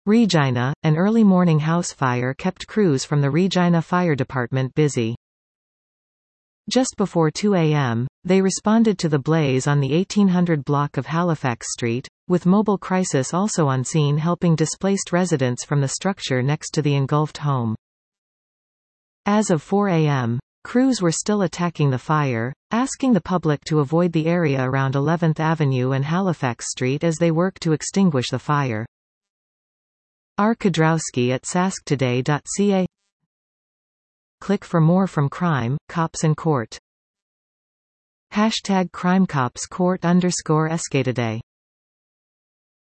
Regina, an early morning house fire kept crews from the Regina Fire Department busy. Just before 2 a.m., they responded to the blaze on the 1800 block of Halifax Street, with mobile crisis also on scene helping displaced residents from the structure next to the engulfed home. As of 4 a.m., crews were still attacking the fire, asking the public to avoid the area around 11th Avenue and Halifax Street as they work to extinguish the fire. R. Kudrowski at sasktoday.ca. Click for more from Crime, Cops and Court. #CrimeCopsCourt_SK Today